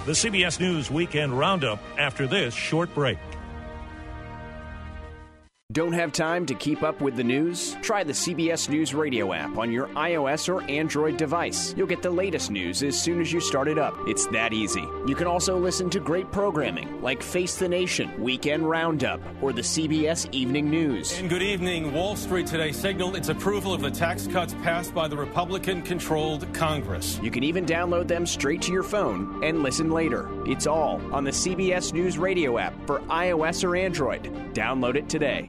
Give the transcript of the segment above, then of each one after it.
The CBS News Weekend Roundup after this short break. Don't have time to keep up with the news? Try the CBS News radio app on your iOS or Android device. You'll get the latest news as soon as you start it up. It's that easy. You can also listen to great programming like Face the Nation, Weekend Roundup, or the CBS Evening News. And good evening. Wall Street today signaled its approval of the tax cuts passed by the Republican-controlled Congress. You can even download them straight to your phone and listen later. It's all on the CBS News radio app for iOS or Android. Download it today.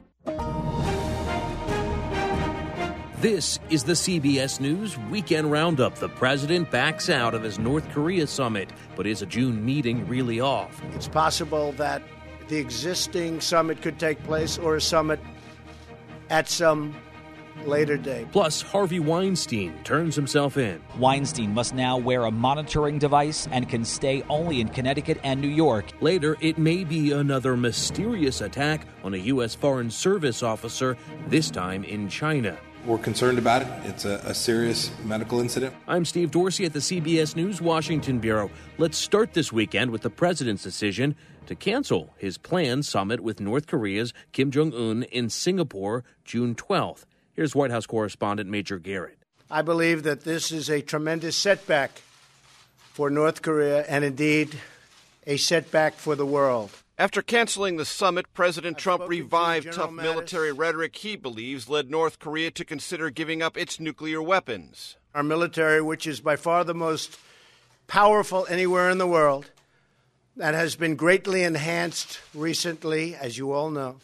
This is the CBS News Weekend Roundup. The president backs out of his North Korea summit, but is a June meeting really off? It's possible that the existing summit could take place or a summit at some later date. Plus, Harvey Weinstein turns himself in. Weinstein must now wear a monitoring device and can stay only in Connecticut and New York. Later, it may be another mysterious attack on a U.S. Foreign Service officer, this time in China. We're concerned about it. It's a serious medical incident. I'm Steve Dorsey at the CBS News Washington Bureau. Let's start this weekend with the president's decision to cancel his planned summit with North Korea's Kim Jong-un in Singapore, June 12th. Here's White House correspondent Major Garrett. I believe that this is a tremendous setback for North Korea and indeed a setback for the world. After canceling the summit, President Trump revived tough military rhetoric he believes led North Korea to consider giving up its nuclear weapons. Our military, which is by far the most powerful anywhere in the world, that has been greatly enhanced recently, as you all know,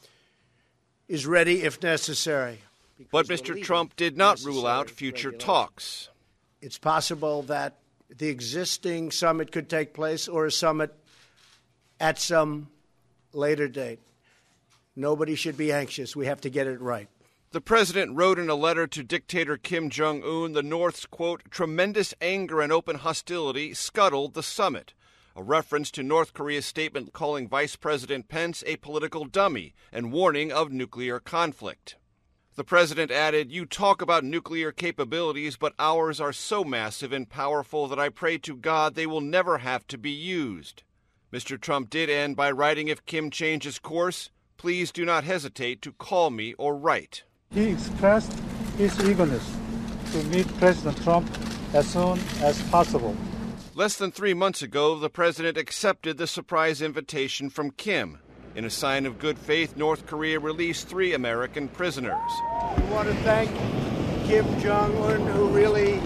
is ready if necessary. But Mr. Trump did not rule out future talks. It's possible that the existing summit could take place or a summit at some later date. Nobody should be anxious. We have to get it right. The president wrote in a letter to dictator Kim Jong-un, the North's, quote, tremendous anger and open hostility scuttled the summit, a reference to North Korea's statement calling Vice President Pence a political dummy and warning of nuclear conflict. The president added, you talk about nuclear capabilities, but ours are so massive and powerful that I pray to God they will never have to be used. Mr. Trump did end by writing, if Kim changes course, please do not hesitate to call me or write. He expressed his eagerness to meet President Trump as soon as possible. Less than 3 months ago, the president accepted the surprise invitation from Kim. In a sign of good faith, North Korea released 3 American prisoners. We want to thank Kim Jong-un, who really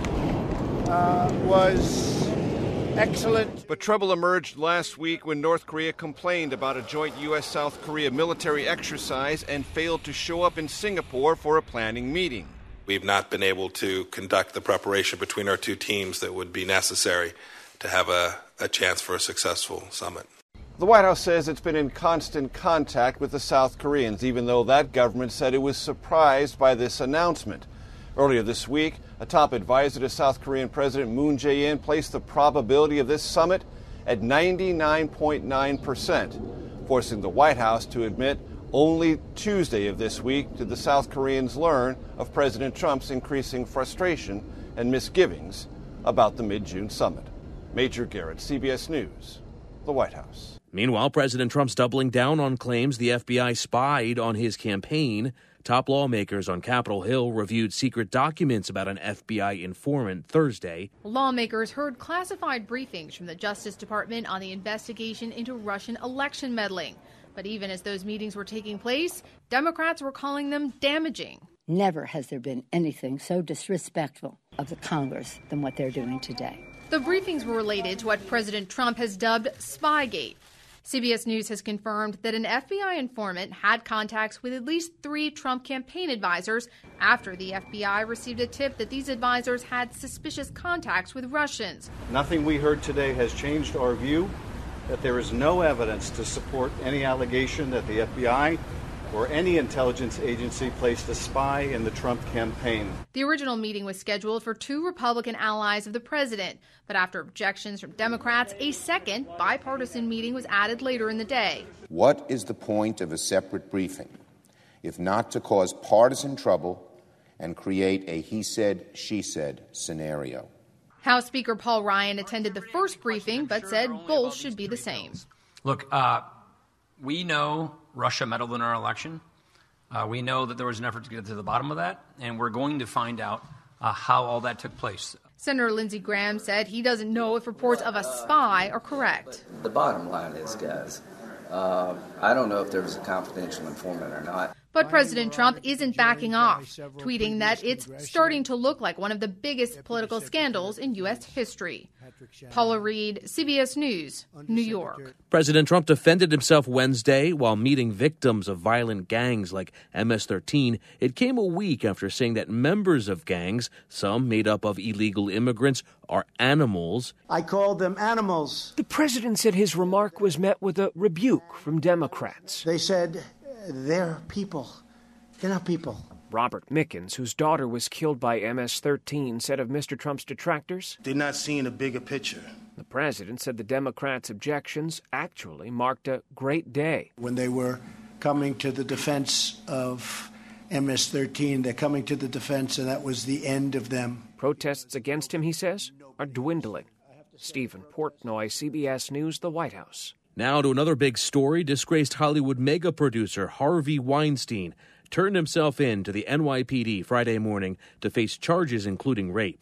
was excellent. But trouble emerged last week when North Korea complained about a joint U.S.-South Korea military exercise and failed to show up in Singapore for a planning meeting. We've not been able to conduct the preparation between our two teams that would be necessary to have a chance for a successful summit. The White House says it's been in constant contact with the South Koreans, even though that government said it was surprised by this announcement. Earlier this week, a top advisor to South Korean President Moon Jae-in placed the probability of this summit at 99.9%, forcing the White House to admit only Tuesday of this week did the South Koreans learn of President Trump's increasing frustration and misgivings about the mid-June summit. Major Garrett, CBS News, the White House. Meanwhile, President Trump's doubling down on claims the FBI spied on his campaign. Top lawmakers on Capitol Hill reviewed secret documents about an FBI informant Thursday. Lawmakers heard classified briefings from the Justice Department on the investigation into Russian election meddling. But even as those meetings were taking place, Democrats were calling them damaging. Never has there been anything so disrespectful of the Congress than what they're doing today. The briefings were related to what President Trump has dubbed Spygate. CBS News has confirmed that an FBI informant had contacts with at least 3 Trump campaign advisors after the FBI received a tip that these advisors had suspicious contacts with Russians. Nothing we heard today has changed our view that there is no evidence to support any allegation that the FBI or any intelligence agency placed a spy in the Trump campaign. The original meeting was scheduled for 2 Republican allies of the president, but after objections from Democrats, a second bipartisan meeting was added later in the day. What is the point of a separate briefing, if not to cause partisan trouble and create a he said, she said scenario? House Speaker Paul Ryan attended the first briefing but said both should be the same. Look, we know Russia meddled in our election. We know that there was an effort to get to the bottom of that, and we're going to find out how all that took place. Senator Lindsey Graham said he doesn't know if reports of a spy are correct. The bottom line is, guys, I don't know if there was a confidential informant or not. But President Trump isn't backing off, tweeting that it's starting to look like one of the biggest political scandals in U.S. history. Paula Reed, CBS News, New York. President Trump defended himself Wednesday while meeting victims of violent gangs like MS-13. It came a week after saying that members of gangs, some made up of illegal immigrants, are animals. I called them animals. The president said his remark was met with a rebuke from Democrats. They said they're people. They're not people. Robert Mickens, whose daughter was killed by MS-13, said of Mr. Trump's detractors, "They're not seeing a bigger picture." The president said the Democrats' objections actually marked a great day. When they were coming to the defense of MS-13, they're coming to the defense, and that was the end of them. Protests against him, he says, are dwindling. Stephen Portnoy, CBS News, the White House. Now to another big story. Disgraced Hollywood mega producer Harvey Weinstein turned himself in to the NYPD Friday morning to face charges including rape.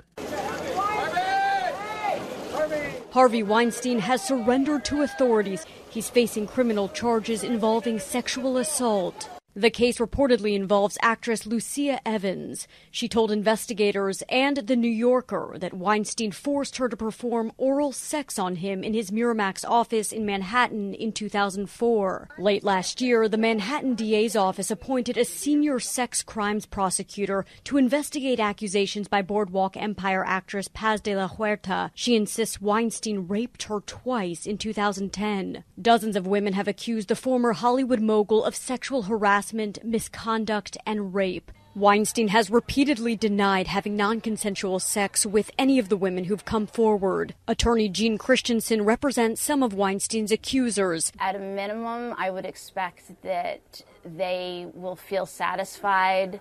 Harvey Weinstein has surrendered to authorities. He's facing criminal charges involving sexual assault. The case reportedly involves actress Lucia Evans. She told investigators and The New Yorker that Weinstein forced her to perform oral sex on him in his Miramax office in Manhattan in 2004. Late last year, the Manhattan DA's office appointed a senior sex crimes prosecutor to investigate accusations by Boardwalk Empire actress Paz de la Huerta. She insists Weinstein raped her twice in 2010. Dozens of women have accused the former Hollywood mogul of sexual harassment, misconduct, and rape. Weinstein has repeatedly denied having non-consensual sex with any of the women who've come forward. Attorney Jean Christensen represents some of Weinstein's accusers. At a minimum, I would expect that they will feel satisfied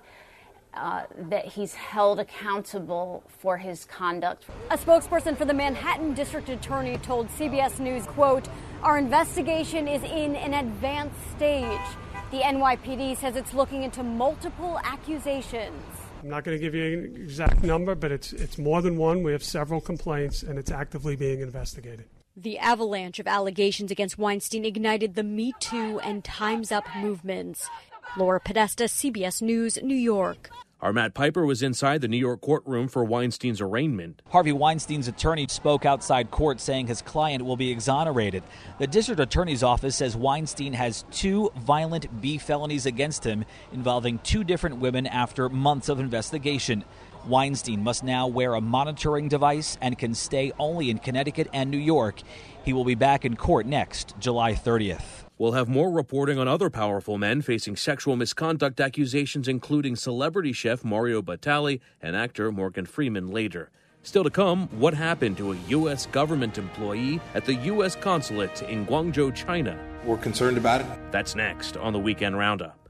that he's held accountable for his conduct. A spokesperson for the Manhattan District Attorney told CBS News, quote, "Our investigation is in an advanced stage. The NYPD says it's looking into multiple accusations." I'm not going to give you an exact number, but it's more than one. We have several complaints, and it's actively being investigated. The avalanche of allegations against Weinstein ignited the Me Too and Time's Up movements. Laura Podesta, CBS News, New York. Our Matt Piper was inside the New York courtroom for Weinstein's arraignment. Harvey Weinstein's attorney spoke outside court saying his client will be exonerated. The district attorney's office says Weinstein has 2 violent B felonies against him involving 2 different women after months of investigation. Weinstein must now wear a monitoring device and can stay only in Connecticut and New York. He will be back in court next July 30th. We'll have more reporting on other powerful men facing sexual misconduct accusations, including celebrity chef Mario Batali and actor Morgan Freeman later. Still to come, what happened to a U.S. government employee at the U.S. consulate in Guangzhou, China? We're concerned about it. That's next on the Weekend Roundup.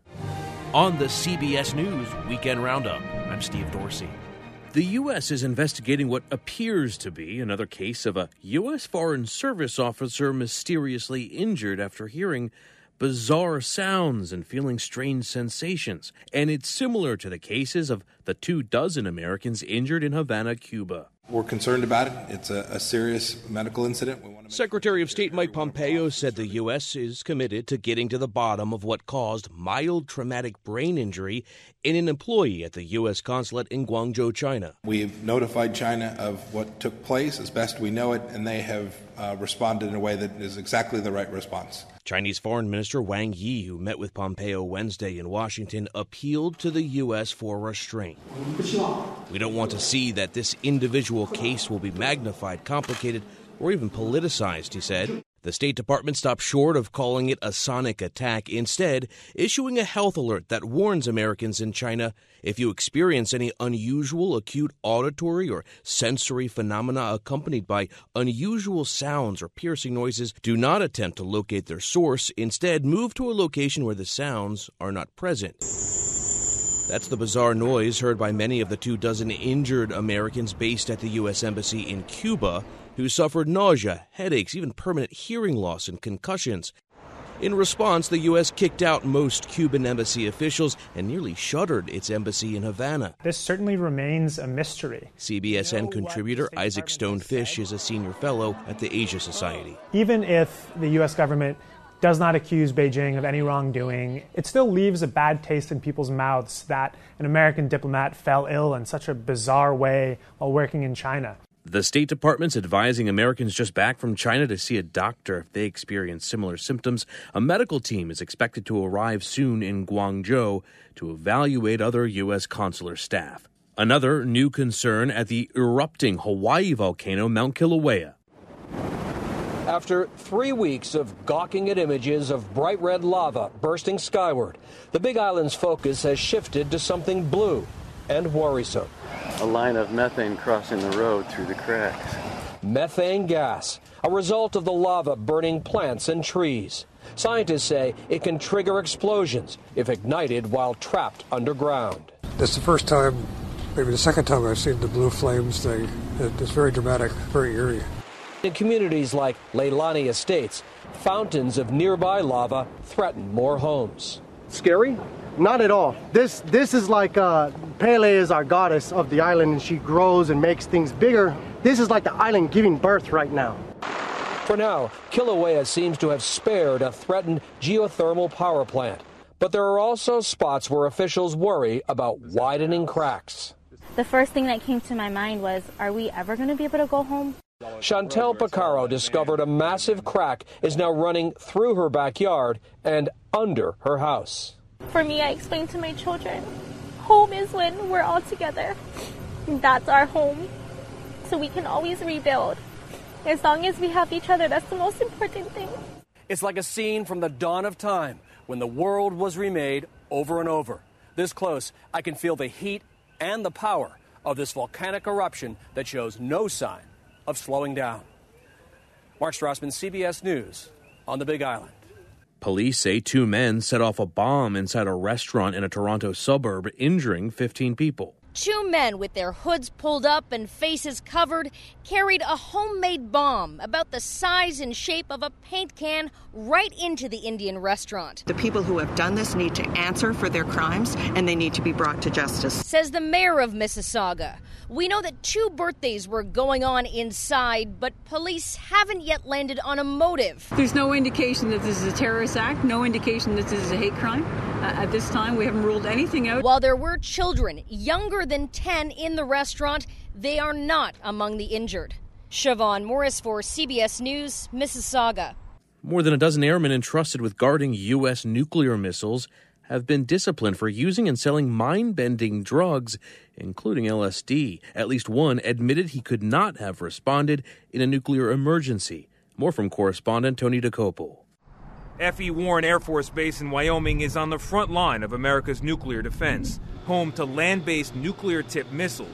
On the CBS News Weekend Roundup, I'm Steve Dorsey. The U.S. is investigating what appears to be another case of a U.S. Foreign Service officer mysteriously injured after hearing bizarre sounds and feeling strange sensations. And it's similar to the cases of the 24 Americans injured in Havana, Cuba. We're concerned about it. It's a serious medical incident. Secretary of State Mike Pompeo said the U.S. is committed to getting to the bottom of what caused mild traumatic brain injury in an employee at the U.S. consulate in Guangzhou, China. We've notified China of what took place as best we know it, and they have responded in a way that is exactly the right response. Chinese Foreign Minister Wang Yi, who met with Pompeo Wednesday in Washington, appealed to the U.S. for restraint. We don't want to see that this individual case will be magnified, complicated, or even politicized, he said. The State Department stopped short of calling it a sonic attack, instead issuing a health alert that warns Americans in China if you experience any unusual acute auditory or sensory phenomena accompanied by unusual sounds or piercing noises, do not attempt to locate their source. Instead, move to a location where the sounds are not present. That's the bizarre noise heard by many of the 24 injured Americans based at the U.S. Embassy in Cuba who suffered nausea, headaches, even permanent hearing loss and concussions. In response, the U.S. kicked out most Cuban embassy officials and nearly shuttered its embassy in Havana. This certainly remains a mystery. CBSN contributor Isaac Stone-Fish is a senior fellow at the Asia Society. Even if the U.S. government does not accuse Beijing of any wrongdoing, it still leaves a bad taste in people's mouths that an American diplomat fell ill in such a bizarre way while working in China. The State Department's advising Americans just back from China to see a doctor if they experience similar symptoms. A medical team is expected to arrive soon in Guangzhou to evaluate other U.S. consular staff. Another new concern at the erupting Hawaii volcano, Mount Kilauea. After 3 weeks of gawking at images of bright red lava bursting skyward, the Big Island's focus has shifted to something blue and worrisome. A line of methane crossing the road through the cracks. Methane gas, a result of the lava burning plants and trees. Scientists say it can trigger explosions if ignited while trapped underground. This is the first time, maybe the second time I've seen the blue flames. It's very dramatic, very eerie. In communities like Leilani Estates, fountains of nearby lava threaten more homes. Scary? Not at all. This is like Pele is our goddess of the island, and she grows and makes things bigger. This is like the island giving birth right now. For now, Kilauea seems to have spared a threatened geothermal power plant. But there are also spots where officials worry about widening cracks. The first thing that came to my mind was, are we ever going to be able to go home? Chantel Picaro discovered a massive crack is now running through her backyard and under her house. For me, I explained to my children, home is when we're all together. That's our home. So we can always rebuild. As long as we have each other, that's the most important thing. It's like a scene from the dawn of time when the world was remade over and over. This close, I can feel the heat and the power of this volcanic eruption that shows no sign of slowing down. Mark Strassman, CBS News on the Big Island. Police say 2 men set off a bomb inside a restaurant in a Toronto suburb, injuring 15 people. 2 men with their hoods pulled up and faces covered carried a homemade bomb about the size and shape of a paint can right into the Indian restaurant. The people who have done this need to answer for their crimes, and they need to be brought to justice. Says the mayor of Mississauga. We know that 2 birthdays were going on inside, but police haven't yet landed on a motive. There's no indication that this is a terrorist act, no indication that this is a hate crime. At this time, we haven't ruled anything out. While there were children younger than 10 in the restaurant, they are not among the injured. Siobhan Morris for CBS News, Mississauga. More than a dozen airmen entrusted with guarding U.S. nuclear missiles have been disciplined for using and selling mind-bending drugs, including LSD. At least one admitted he could not have responded in a nuclear emergency. More from correspondent Tony DeCopo. F.E. Warren Air Force Base in Wyoming is on the front line of America's nuclear defense, home to land-based nuclear-tipped missiles,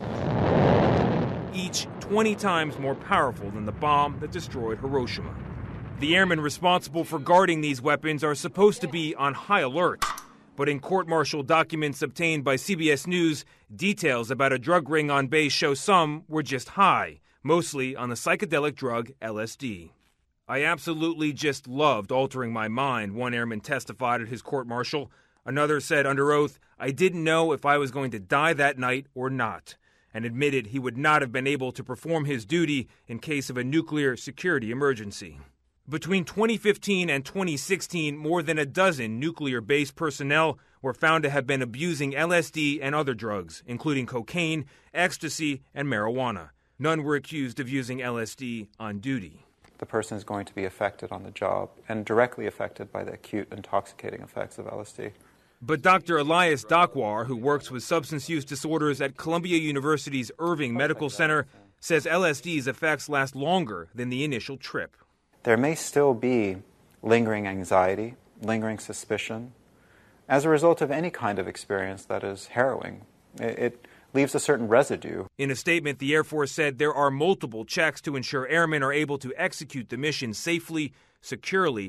each 20 times more powerful than the bomb that destroyed Hiroshima. The airmen responsible for guarding these weapons are supposed to be on high alert. But in court-martial documents obtained by CBS News, details about a drug ring on base show some were just high, mostly on the psychedelic drug LSD. I absolutely just loved altering my mind, one airman testified at his court-martial. Another said under oath, I didn't know if I was going to die that night or not, and admitted he would not have been able to perform his duty in case of a nuclear security emergency. Between 2015 and 2016, more than a dozen nuclear-based personnel were found to have been abusing LSD and other drugs, including cocaine, ecstasy, and marijuana. None were accused of using LSD on duty. The person is going to be affected on the job and directly affected by the acute intoxicating effects of LSD. But Dr. Elias Dakwar, who works with substance use disorders at Columbia University's Irving Medical Center, says LSD's effects last longer than the initial trip. There may still be lingering anxiety, lingering suspicion, as a result of any kind of experience that is harrowing. It leaves a certain residue. In a statement, the Air Force said there are multiple checks to ensure airmen are able to execute the mission safely, securely,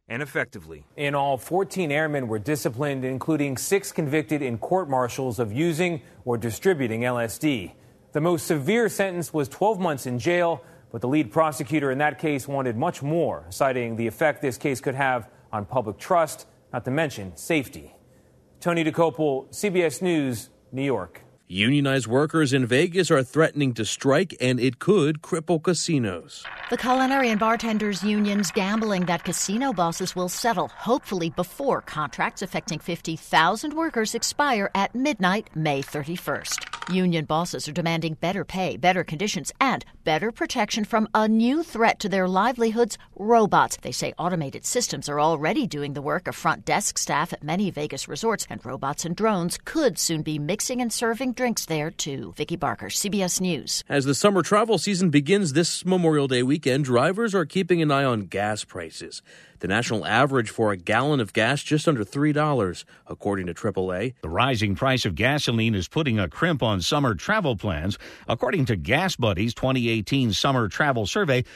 and effectively. In all, 14 airmen were disciplined, including 6 convicted in court-martials of using or distributing LSD. The most severe sentence was 12 months in jail, but the lead prosecutor in that case wanted much more, citing the effect this case could have on public trust, not to mention safety. Tony DeCopel, CBS News, New York. Unionized workers in Vegas are threatening to strike, and it could cripple casinos. The Culinary and Bartenders Union's gambling that casino bosses will settle, hopefully before contracts affecting 50,000 workers expire at midnight, May 31st. Union bosses are demanding better pay, better conditions, and better protection from a new threat to their livelihoods, robots. They say automated systems are already doing the work of front desk staff at many Vegas resorts, and robots and drones could soon be mixing and serving drinks there, too. Vicki Barker, CBS News. As the summer travel season begins this Memorial Day weekend, drivers are keeping an eye on gas prices. The national average for a gallon of gas just under $3, according to AAA. The rising price of gasoline is putting a crimp on summer travel plans. According to Gas Buddy's 2018 summer travel survey,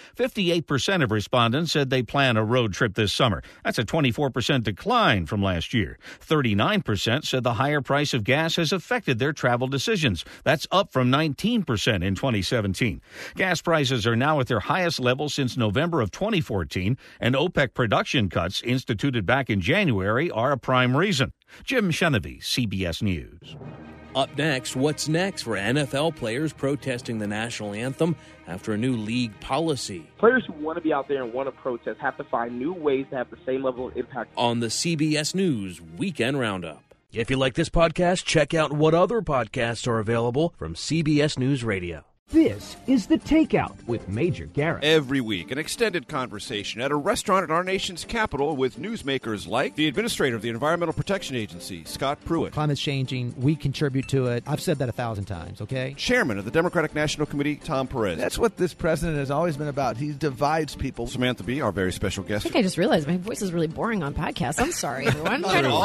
58% of respondents said they plan a road trip this summer. That's a 24% decline from last year. 39% said the higher price of gas has affected their travel decisions. That's up from 19% in 2017. Gas prices are now at their highest level since November of 2014, and OPEC production cuts instituted back in January are a prime reason. Jim Chenevey, CBS News. Up next, what's next for NFL players protesting the national anthem after a new league policy? Players who want to be out there and want to protest have to find new ways to have the same level of impact. On the CBS News Weekend Roundup. If you like this podcast, check out what other podcasts are available from CBS News Radio. This is The Takeout with Major Garrett. Every week, an extended conversation at a restaurant in our nation's capital with newsmakers like the administrator of the Environmental Protection Agency, Scott Pruitt. Climate's changing. We contribute to it. I've said that 1,000 times, okay? Chairman of the Democratic National Committee, Tom Perez. That's what this president has always been about. He divides people. Samantha Bee, our very special guest. I think I just realized my voice is really boring on podcasts. I'm sorry, everyone.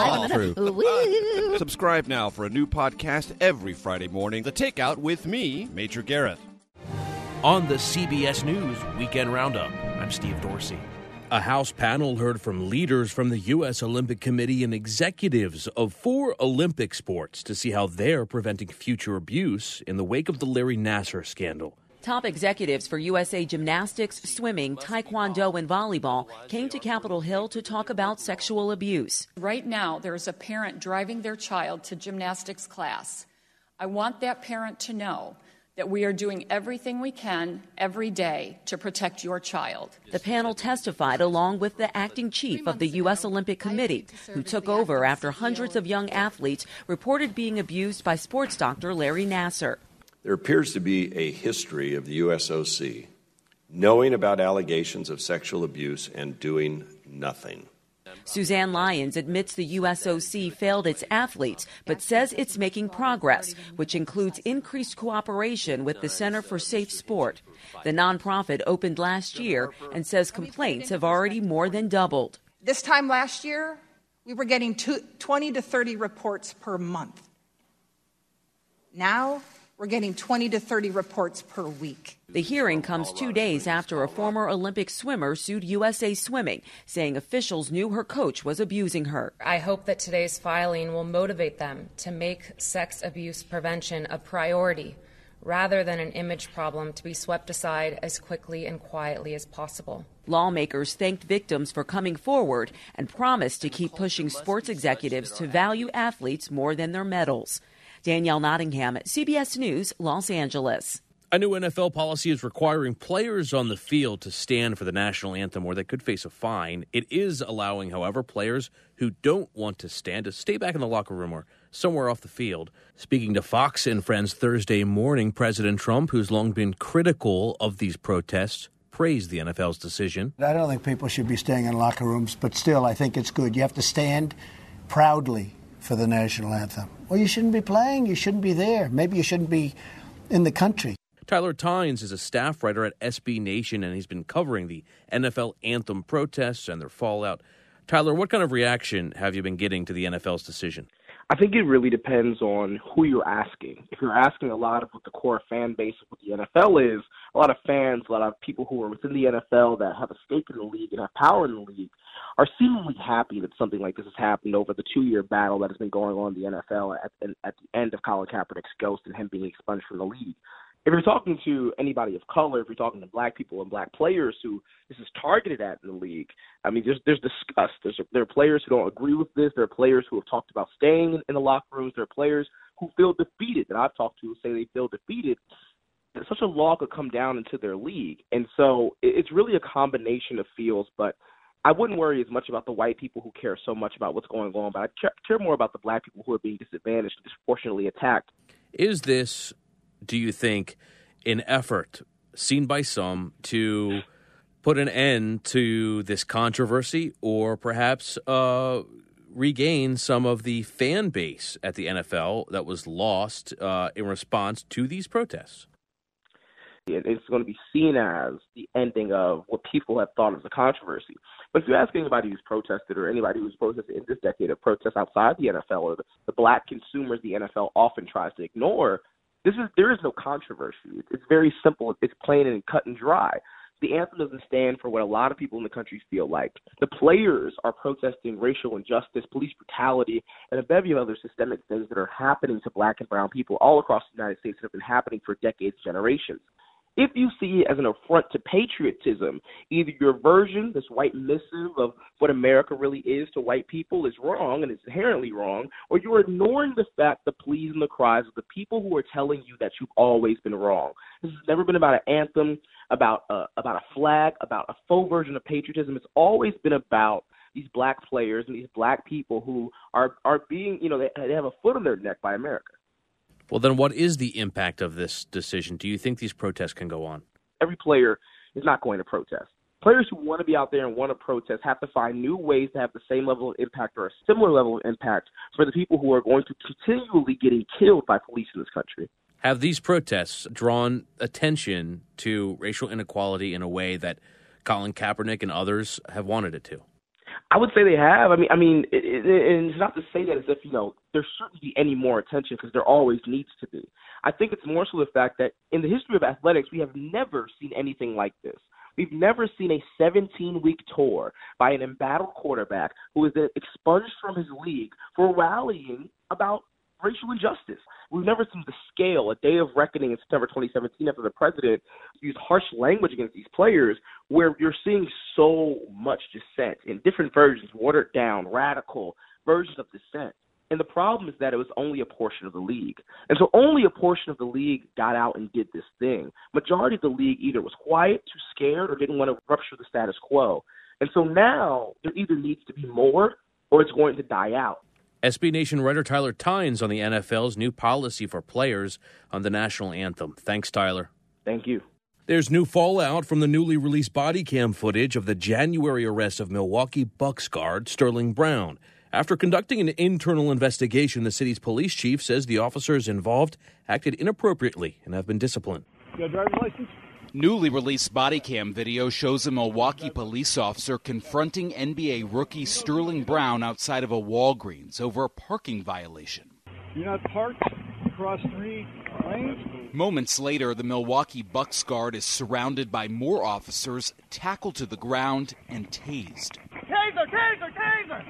True. Subscribe now for a new podcast every Friday morning. The Takeout with me, Major Garrett. On the CBS News Weekend Roundup, I'm Steve Dorsey. A House panel heard from leaders from the U.S. Olympic Committee and executives of 4 Olympic sports to see how they're preventing future abuse in the wake of the Larry Nassar scandal. Top executives for USA Gymnastics, swimming, taekwondo, and volleyball came to Capitol Hill to talk about sexual abuse. Right now, there's a parent driving their child to gymnastics class. I want that parent to know that we are doing everything we can every day to protect your child. The panel testified along with the acting chief of the U.S. Olympic Committee, who took over after hundreds of young athletes reported being abused by sports doctor Larry Nassar. There appears to be a history of the USOC knowing about allegations of sexual abuse and doing nothing. Suzanne Lyons admits the USOC failed its athletes, but says it's making progress, which includes increased cooperation with the Center for Safe Sport. The nonprofit opened last year and says complaints have already more than doubled. This time last year, we were getting 20 to 30 reports per month. Now, we're getting 20 to 30 reports per week. The hearing comes 2 days after a former Olympic swimmer sued USA Swimming, saying officials knew her coach was abusing her. I hope that today's filing will motivate them to make sex abuse prevention a priority rather than an image problem to be swept aside as quickly and quietly as possible. Lawmakers thanked victims for coming forward and promised to keep pushing sports executives to value athletes more than their medals. Danielle Nottingham, CBS News, Los Angeles. A new NFL policy is requiring players on the field to stand for the national anthem or they could face a fine. It is allowing, however, players who don't want to stand to stay back in the locker room or somewhere off the field. Speaking to Fox and Friends Thursday morning, President Trump, who's long been critical of these protests, praised the NFL's decision. I don't think people should be staying in locker rooms, but still, I think it's good. You have to stand proudly for the national anthem. Well, you shouldn't be playing. You shouldn't be there. Maybe you shouldn't be in the country. Tyler Tynes is a staff writer at SB Nation, and he's been covering the NFL anthem protests and their fallout. Tyler, what kind of reaction have you been getting to the NFL's decision? I think it really depends on who you're asking. If you're asking a lot of what the core fan base of what the NFL is, a lot of fans, a lot of people who are within the NFL that have a stake in the league and have power in the league are seemingly happy that something like this has happened over the 2-year battle that has been going on in the NFL at the end of Colin Kaepernick's ghost and him being expunged from the league. If you're talking to anybody of color, if you're talking to black people and black players who this is targeted at in the league, I mean, there's disgust. There are players who don't agree with this. There are players who have talked about staying in the locker rooms. There are players who feel defeated that I've talked to who say they feel defeated. Such a law could come down into their league. And so it's really a combination of feels, but I wouldn't worry as much about the white people who care so much about what's going on, but I care more about the black people who are being disadvantaged and disproportionately attacked. Is this, do you think, an effort seen by some to put an end to this controversy or perhaps regain some of the fan base at the NFL that was lost in response to these protests? It's going to be seen as the ending of what people have thought is a controversy. But if you ask anybody who's protested or anybody who's protested in this decade of protests outside the NFL or the black consumers the NFL often tries to ignore, there is no controversy. It's very simple. It's plain and cut and dry. The anthem doesn't stand for what a lot of people in the country feel like. The players are protesting racial injustice, police brutality, and a bevy of other systemic things that are happening to black and brown people all across the United States that have been happening for decades, generations. If you see it as an affront to patriotism, either your version, this white missive of what America really is to white people is wrong and it's inherently wrong, or you're ignoring the fact, the pleas and the cries of the people who are telling you that you've always been wrong. This has never been about an anthem, about a flag, about a faux version of patriotism. It's always been about these black players and these black people who are being, they have a foot on their neck by America. Well, then what is the impact of this decision? Do you think these protests can go on? Every player is not going to protest. Players who want to be out there and want to protest have to find new ways to have the same level of impact or a similar level of impact for the people who are going to continually getting killed by police in this country. Have these protests drawn attention to racial inequality in a way that Colin Kaepernick and others have wanted it to? I would say they have. I mean, and it's not to say that as if, there shouldn't be any more attention because there always needs to be. I think it's more so the fact that in the history of athletics, we have never seen anything like this. We've never seen a 17-week tour by an embattled quarterback who is then expunged from his league for rallying about racial injustice. We've never seen the scale, a day of reckoning in September 2017 after the president used harsh language against these players, where you're seeing so much dissent in different versions, watered down, radical versions of dissent. And the problem is that it was only a portion of the league. And so only a portion of the league got out and did this thing. Majority of the league either was quiet, too scared, or didn't want to rupture the status quo. And so now there either needs to be more or it's going to die out. SB Nation writer Tyler Tynes on the NFL's new policy for players on the national anthem. Thanks, Tyler. Thank you. There's new fallout from the newly released body cam footage of the January arrest of Milwaukee Bucks guard Sterling Brown. After conducting an internal investigation, the city's police chief says the officers involved acted inappropriately and have been disciplined. You got a driver's license? Newly released body cam video shows a Milwaukee police officer confronting NBA rookie Sterling Brown outside of a Walgreens over a parking violation. You're not parked across 3 lanes? Moments later, the Milwaukee Bucks guard is surrounded by more officers, tackled to the ground, and tased. Taser! Taser! Taser!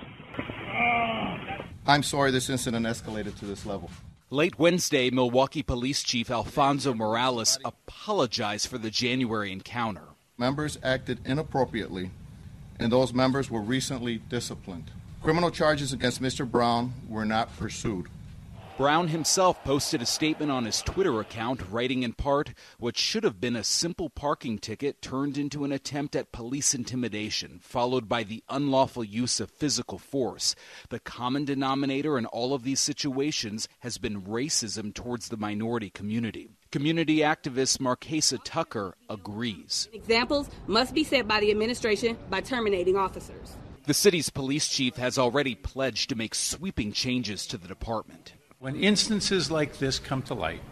I'm sorry this incident escalated to this level. Late Wednesday, Milwaukee Police Chief Alfonso Morales apologized for the January encounter. Members acted inappropriately, and those members were recently disciplined. Criminal charges against Mr. Brown were not pursued. Brown himself posted a statement on his Twitter account, writing in part, "What should have been a simple parking ticket turned into an attempt at police intimidation, followed by the unlawful use of physical force. The common denominator in all of these situations has been racism towards the minority community." Community activist Marquesa Tucker agrees. Examples must be set by the administration by terminating officers. The city's police chief has already pledged to make sweeping changes to the department. When instances like this come to light,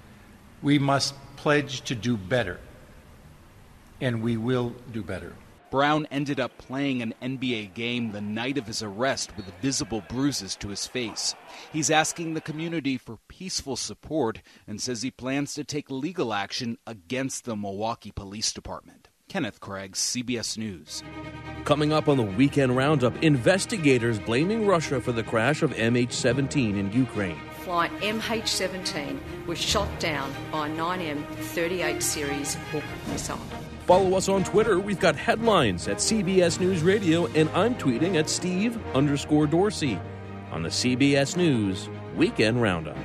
we must pledge to do better, and we will do better. Brown ended up playing an NBA game the night of his arrest with visible bruises to his face. He's asking the community for peaceful support and says he plans to take legal action against the Milwaukee Police Department. Kenneth Craig, CBS News. Coming up on the Weekend Roundup, investigators blaming Russia for the crash of MH17 in Ukraine. Flight MH17 was shot down by a 9M 38 series Buk missile. Follow us on Twitter. We've got headlines at CBS News Radio, and I'm tweeting at Steve_Dorsey on the CBS News Weekend Roundup.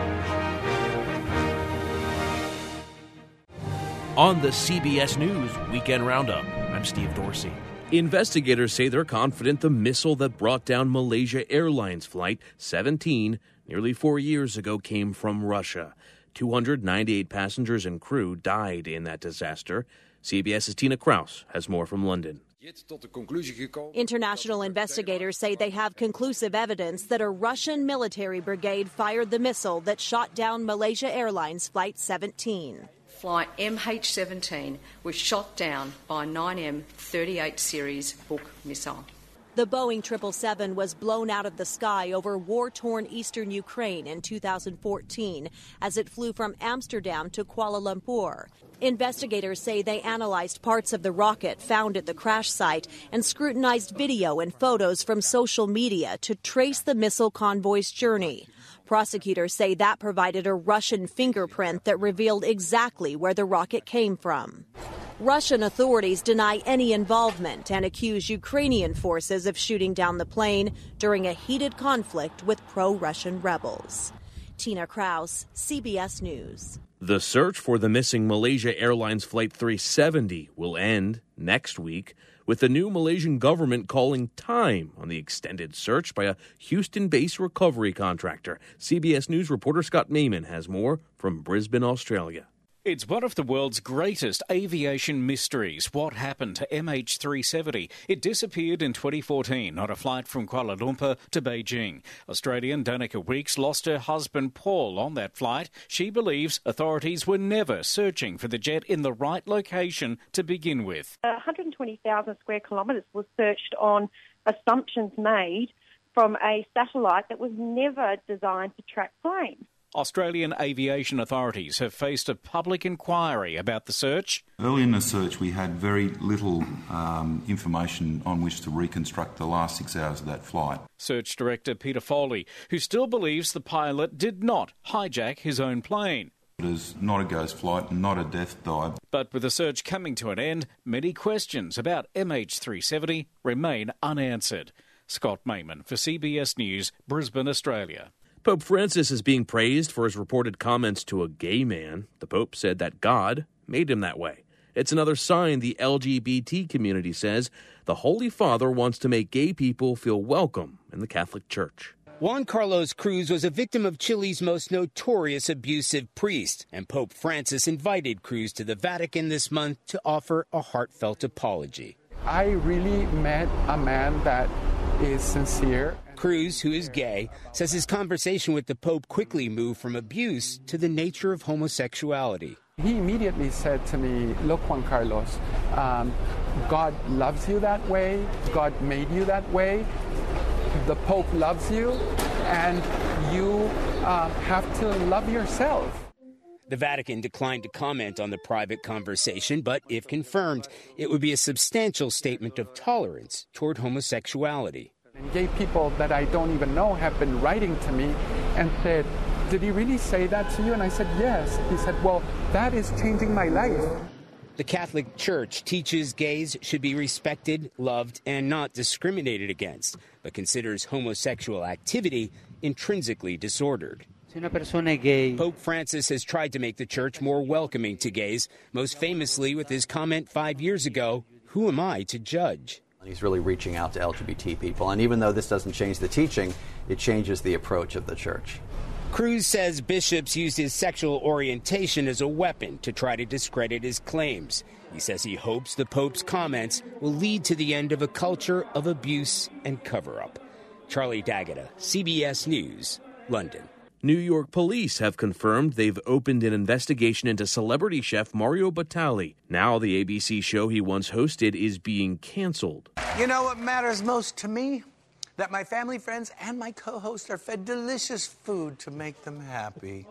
On the CBS News Weekend Roundup, I'm Steve Dorsey. Investigators say they're confident the missile that brought down Malaysia Airlines Flight 17 nearly 4 years ago came from Russia. 298 passengers and crew died in that disaster. CBS's Tina Kraus has more from London. International investigators say they have conclusive evidence that a Russian military brigade fired the missile that shot down Malaysia Airlines Flight 17. Flight MH17 was shot down by a 9M 38 series Buk missile. The Boeing 777 was blown out of the sky over war-torn eastern Ukraine in 2014 as it flew from Amsterdam to Kuala Lumpur. Investigators say they analyzed parts of the rocket found at the crash site and scrutinized video and photos from social media to trace the missile convoy's journey. Prosecutors say that provided a Russian fingerprint that revealed exactly where the rocket came from. Russian authorities deny any involvement and accuse Ukrainian forces of shooting down the plane during a heated conflict with pro-Russian rebels. Tina Kraus, CBS News. The search for the missing Malaysia Airlines Flight 370 will end next week, with the new Malaysian government calling time on the extended search by a Houston-based recovery contractor. CBS News reporter Scott Mayman has more from Brisbane, Australia. It's one of the world's greatest aviation mysteries. What happened to MH370? It disappeared in 2014 on a flight from Kuala Lumpur to Beijing. Australian Danica Weeks lost her husband Paul on that flight. She believes authorities were never searching for the jet in the right location to begin with. 120,000 square kilometres was searched on assumptions made from a satellite that was never designed to track planes. Australian aviation authorities have faced a public inquiry about the search. Early in the search, we had very little information on which to reconstruct the last 6 hours of that flight. Search Director Peter Foley, who still believes the pilot did not hijack his own plane. It is not a ghost flight and not a death dive. But with the search coming to an end, many questions about MH370 remain unanswered. Scott Mayman for CBS News, Brisbane, Australia. Pope Francis is being praised for his reported comments to a gay man. The Pope said that God made him that way. It's another sign the LGBT community says the Holy Father wants to make gay people feel welcome in the Catholic Church. Juan Carlos Cruz was a victim of Chile's most notorious abusive priest, and Pope Francis invited Cruz to the Vatican this month to offer a heartfelt apology. I really met a man that is sincere. Cruz, who is gay, says his conversation with the Pope quickly moved from abuse to the nature of homosexuality. He immediately said to me, look, Juan Carlos, God loves you that way. God made you that way. The Pope loves you, and you have to love yourself. The Vatican declined to comment on the private conversation, but if confirmed, it would be a substantial statement of tolerance toward homosexuality. And gay people that I don't even know have been writing to me and said, did he really say that to you? And I said, yes. He said, well, that is changing my life. The Catholic Church teaches gays should be respected, loved, and not discriminated against, but considers homosexual activity intrinsically disordered. Pope Francis has tried to make the church more welcoming to gays, most famously with his comment 5 years ago, "Who am I to judge?" He's really reaching out to LGBT people, and even though this doesn't change the teaching, it changes the approach of the church. Cruz says bishops used his sexual orientation as a weapon to try to discredit his claims. He says he hopes the Pope's comments will lead to the end of a culture of abuse and cover-up. Charlie D'Agata, CBS News, London. New York police have confirmed they've opened an investigation into celebrity chef Mario Batali. Now the ABC show he once hosted is being canceled. You know what matters most to me? That my family, friends, and my co-host are fed delicious food to make them happy.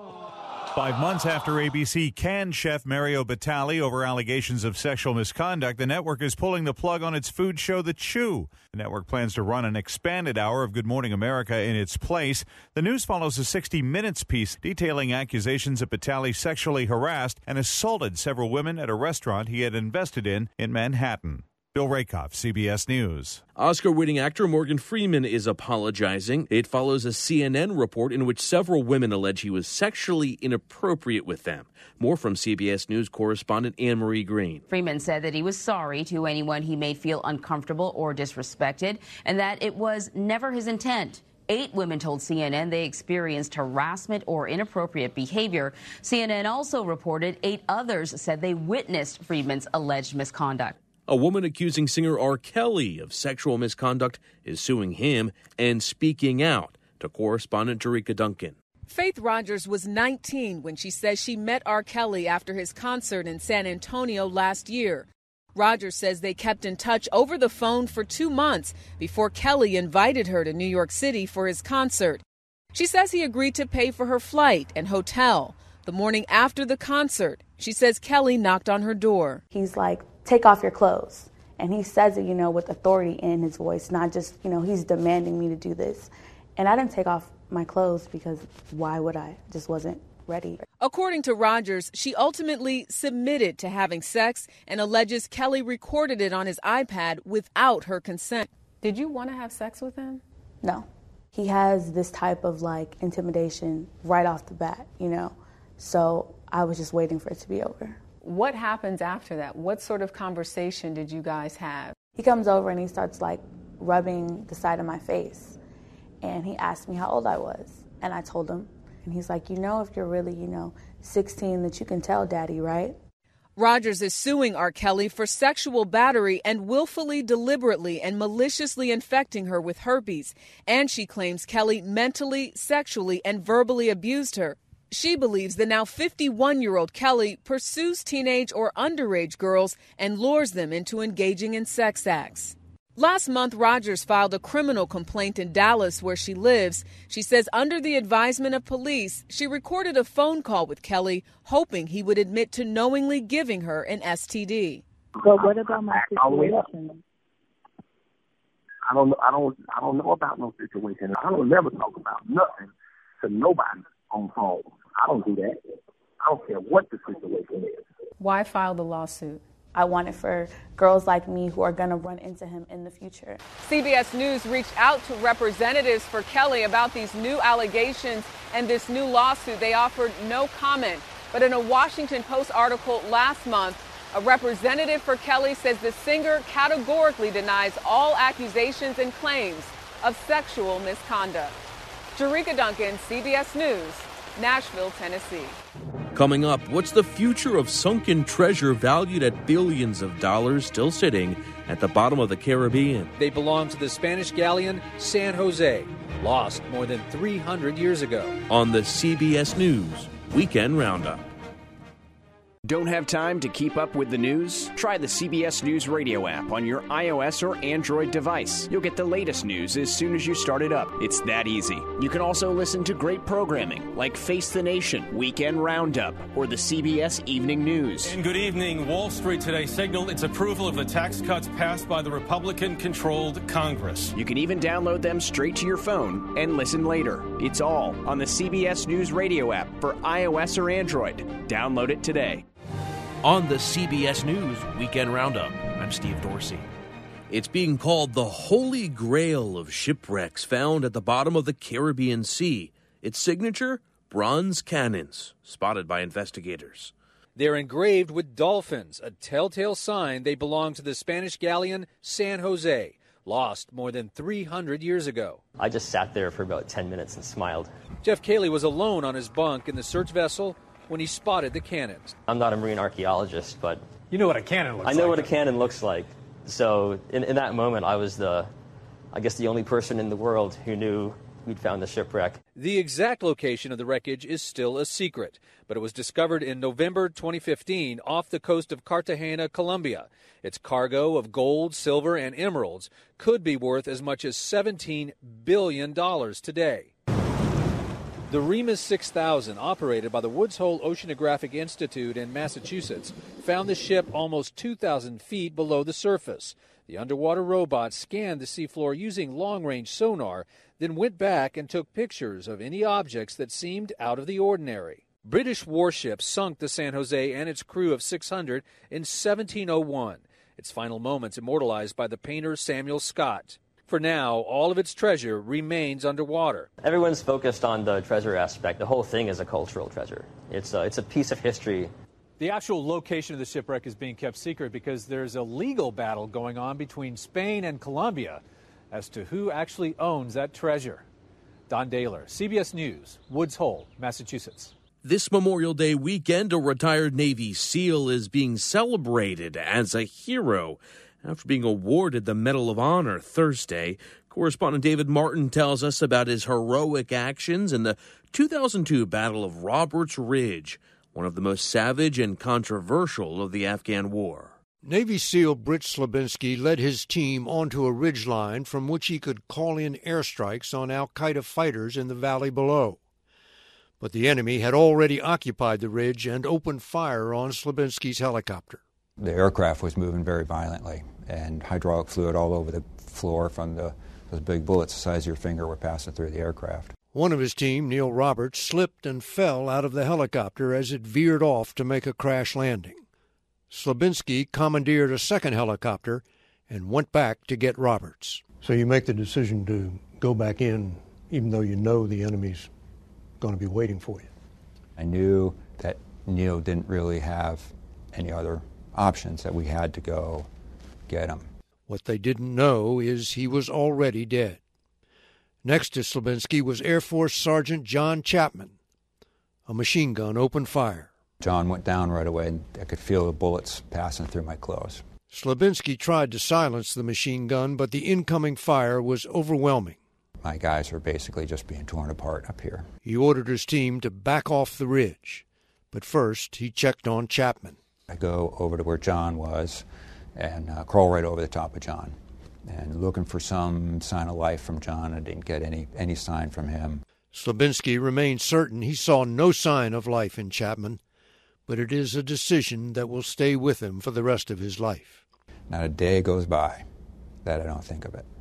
5 months after ABC canned chef Mario Batali over allegations of sexual misconduct, the network is pulling the plug on its food show, The Chew. The network plans to run an expanded hour of Good Morning America in its place. The news follows a 60 Minutes piece detailing accusations that Batali sexually harassed and assaulted several women at a restaurant he had invested in Manhattan. Bill Rakoff, CBS News. Oscar-winning actor Morgan Freeman is apologizing. It follows a CNN report in which several women allege he was sexually inappropriate with them. More from CBS News correspondent Anne-Marie Green. Freeman said that he was sorry to anyone he made feel uncomfortable or disrespected, and that it was never his intent. 8 women told CNN they experienced harassment or inappropriate behavior. CNN also reported 8 others said they witnessed Freeman's alleged misconduct. A woman accusing singer R. Kelly of sexual misconduct is suing him and speaking out, to correspondent Jerika Duncan. Faith Rogers was 19 when she says she met R. Kelly after his concert in San Antonio last year. Rogers says they kept in touch over the phone for 2 months before Kelly invited her to New York City for his concert. She says he agreed to pay for her flight and hotel. The morning after the concert, she says Kelly knocked on her door. He's like, take off your clothes. And he says it, with authority in his voice, not just, he's demanding me to do this. And I didn't take off my clothes because why would I? Just wasn't ready. According to Rogers, she ultimately submitted to having sex and alleges Kelly recorded it on his iPad without her consent. Did you want to have sex with him? No. He has this type of intimidation right off the bat, So I was just waiting for it to be over. What happens after that? What sort of conversation did you guys have? He comes over and he starts rubbing the side of my face. And he asked me how old I was. And I told him. And he's like, if you're really, 16, that you can tell daddy, right? Rogers is suing R. Kelly for sexual battery and willfully, deliberately, and maliciously infecting her with herpes. And she claims Kelly mentally, sexually, and verbally abused her. She believes the now 51-year-old Kelly pursues teenage or underage girls and lures them into engaging in sex acts. Last month, Rogers filed a criminal complaint in Dallas, where she lives. She says under the advisement of police, she recorded a phone call with Kelly, hoping he would admit to knowingly giving her an STD. But what about my situation? I don't know about no situation. I don't never talk about nothing to nobody on phone. I don't do that. I don't care what the situation is. Why file the lawsuit? I want it for girls like me who are going to run into him in the future. CBS News reached out to representatives for Kelly about these new allegations and this new lawsuit. They offered no comment. But in a Washington Post article last month, a representative for Kelly says the singer categorically denies all accusations and claims of sexual misconduct. Jerika Duncan, CBS News, Nashville, Tennessee. Coming up, what's the future of sunken treasure valued at billions of dollars still sitting at the bottom of the Caribbean? They belong to the Spanish galleon San Jose, lost more than 300 years ago. On the CBS News Weekend Roundup. Don't have time to keep up with the news? Try the CBS News Radio app on your iOS or Android device. You'll get the latest news as soon as you start it up. It's that easy. You can also listen to great programming like Face the Nation, Weekend Roundup, or the CBS Evening News. And good evening. Wall Street today signaled its approval of the tax cuts passed by the Republican-controlled Congress. You can even download them straight to your phone and listen later. It's all on the CBS News Radio app for iOS or Android. Download it today. On the CBS News Weekend Roundup, I'm Steve Dorsey. It's being called the Holy Grail of shipwrecks found at the bottom of the Caribbean Sea. Its signature, bronze cannons, spotted by investigators. They're engraved with dolphins, a telltale sign they belong to the Spanish galleon San Jose, lost more than 300 years ago. I just sat there for about 10 minutes and smiled. Jeff Cayley was alone on his bunk in the search vessel when he spotted the cannons. I'm not a marine archaeologist, but you know what a cannon looks like. I know what a cannon looks like. So in that moment, I was the only person in the world who knew we'd found the shipwreck. The exact location of the wreckage is still a secret, but it was discovered in November 2015 off the coast of Cartagena, Colombia. Its cargo of gold, silver, and emeralds could be worth as much as $17 billion today. The Remus 6000, operated by the Woods Hole Oceanographic Institute in Massachusetts, found the ship almost 2,000 feet below the surface. The underwater robot scanned the seafloor using long-range sonar, then went back and took pictures of any objects that seemed out of the ordinary. British warships sunk the San Jose and its crew of 600 in 1701, its final moments immortalized by the painter Samuel Scott. For now, all of its treasure remains underwater. Everyone's focused on the treasure aspect. The whole thing is a cultural treasure. It's a piece of history. The actual location of the shipwreck is being kept secret because there's a legal battle going on between Spain and Colombia as to who actually owns that treasure. Don Daler, CBS News, Woods Hole, Massachusetts. This Memorial Day weekend, a retired Navy SEAL is being celebrated as a hero after being awarded the Medal of Honor Thursday. Correspondent David Martin tells us about his heroic actions in the 2002 Battle of Roberts Ridge, one of the most savage and controversial of the Afghan War. Navy SEAL Britt Slabinski led his team onto a ridgeline from which he could call in airstrikes on al-Qaeda fighters in the valley below. But the enemy had already occupied the ridge and opened fire on Slabinski's helicopter. The aircraft was moving very violently, and hydraulic fluid all over the floor from those big bullets the size of your finger were passing through the aircraft. One of his team, Neil Roberts, slipped and fell out of the helicopter as it veered off to make a crash landing. Slabinski commandeered a second helicopter and went back to get Roberts. So you make the decision to go back in, even though you know the enemy's going to be waiting for you. I knew that Neil didn't really have any other options, that we had to go get him. What they didn't know is he was already dead. Next to Slabinski was Air Force Sergeant John Chapman. A machine gun opened fire. John went down right away, and I could feel the bullets passing through my clothes. Slabinski tried to silence the machine gun, but the incoming fire was overwhelming. My guys were basically just being torn apart up here. He ordered his team to back off the ridge, but first he checked on Chapman. I go over to where John was and crawl right over the top of John, and looking for some sign of life from John. I didn't get any sign from him. Slabinski remained certain he saw no sign of life in Chapman, but it is a decision that will stay with him for the rest of his life. Not a day goes by that I don't think of it.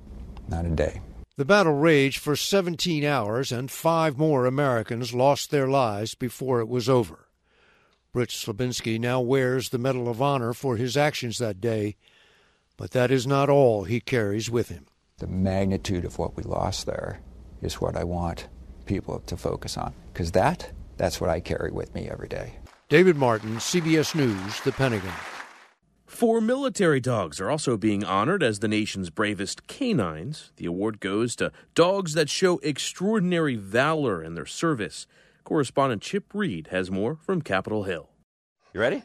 Not a day. The battle raged for 17 hours, and 5 more Americans lost their lives before it was over. Britt Slabinski now wears the Medal of Honor for his actions that day, but that is not all he carries with him. The magnitude of what we lost there is what I want people to focus on, because that's what I carry with me every day. David Martin, CBS News, The Pentagon. 4 military dogs are also being honored as the nation's bravest canines. The award goes to dogs that show extraordinary valor in their service. Correspondent Chip Reed has more from Capitol Hill. You ready?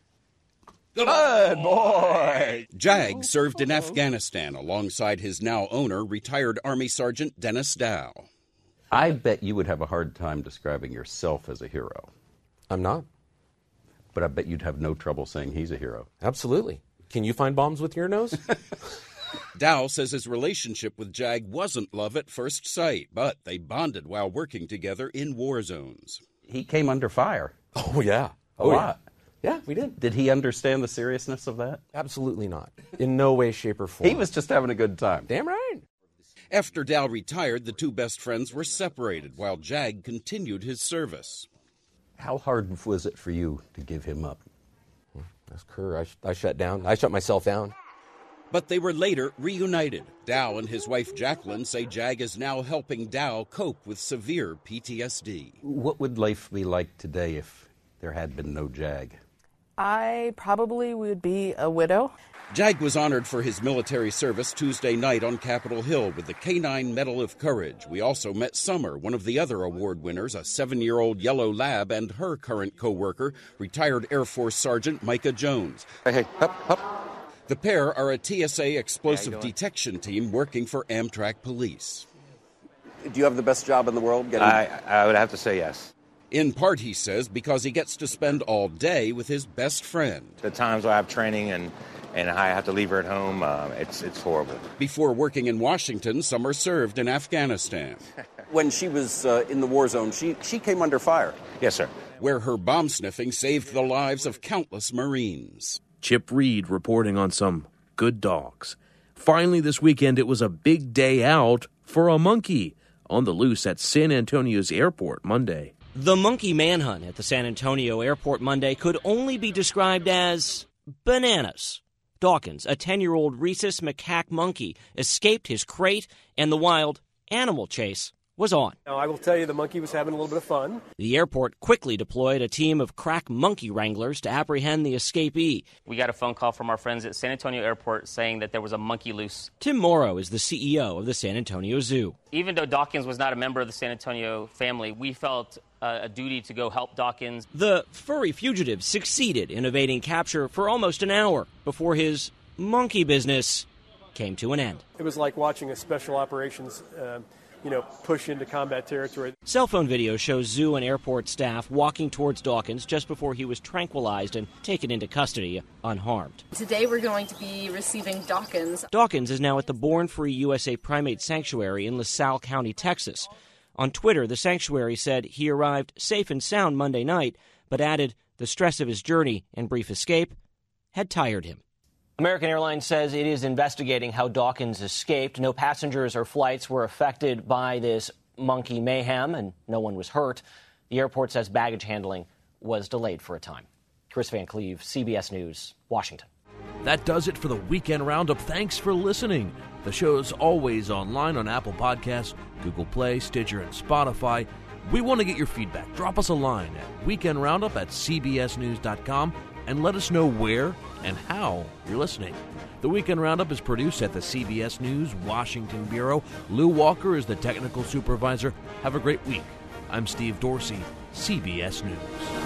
Good boy! Jag served in Afghanistan alongside his now owner, retired Army Sergeant Dennis Dow. I bet you would have a hard time describing yourself as a hero. I'm not. But I bet you'd have no trouble saying he's a hero. Absolutely. Can you find bombs with your nose? Dow says his relationship with Jag wasn't love at first sight, but they bonded while working together in war zones. He came under fire. Oh, yeah. A lot. Yeah, we did. Did he understand the seriousness of that? Absolutely not. In no way, shape, or form. He was just having a good time. Damn right. After Dow retired, the two best friends were separated while Jag continued his service. How hard was it for you to give him up? That's Kerr. I shut down. I shut myself down. But they were later reunited. Dow and his wife Jacqueline say Jag is now helping Dow cope with severe PTSD. What would life be like today if there had been no Jag? I probably would be a widow. Jag was honored for his military service Tuesday night on Capitol Hill with the Canine Medal of Courage. We also met Summer, one of the other award winners, a 7-year-old yellow lab, and her current co-worker, retired Air Force Sergeant Micah Jones. Hey, up. The pair are a TSA explosive detection team working for Amtrak Police. Do you have the best job in the world? I would have to say yes. In part, he says, because he gets to spend all day with his best friend. The times I have training and I have to leave her at home, it's horrible. Before working in Washington, Summer served in Afghanistan. When she was in the war zone, she came under fire. Yes, sir. Where her bomb sniffing saved the lives of countless Marines. Chip Reed reporting on some good dogs. Finally this weekend, it was a big day out for a monkey on the loose at San Antonio's airport Monday. The monkey manhunt at the San Antonio airport Monday could only be described as bananas. Dawkins, a 10-year-old rhesus macaque monkey, escaped his crate, and the wild animal chase was on. Now, I will tell you the monkey was having a little bit of fun. The airport quickly deployed a team of crack monkey wranglers to apprehend the escapee. We got a phone call from our friends at San Antonio Airport saying that there was a monkey loose. Tim Morrow is the CEO of the San Antonio Zoo. Even though Dawkins was not a member of the San Antonio family, we felt a duty to go help Dawkins. The furry fugitive succeeded in evading capture for almost an hour before his monkey business came to an end. It was like watching a special operations push into combat territory. Cell phone video shows zoo and airport staff walking towards Dawkins just before he was tranquilized and taken into custody unharmed. Today we're going to be receiving Dawkins. Dawkins is now at the Born Free USA Primate Sanctuary in LaSalle County, Texas. On Twitter, the sanctuary said he arrived safe and sound Monday night, but added the stress of his journey and brief escape had tired him. American Airlines says it is investigating how Dawkins escaped. No passengers or flights were affected by this monkey mayhem, and no one was hurt. The airport says baggage handling was delayed for a time. Chris Van Cleve, CBS News, Washington. That does it for the Weekend Roundup. Thanks for listening. The show's always online on Apple Podcasts, Google Play, Stitcher, and Spotify. We want to get your feedback. Drop us a line at weekendroundup@cbsnews.com and let us know where and how you're listening. The Weekend Roundup is produced at the CBS News Washington Bureau. Lou Walker is the technical supervisor. Have a great week. I'm Steve Dorsey, CBS News.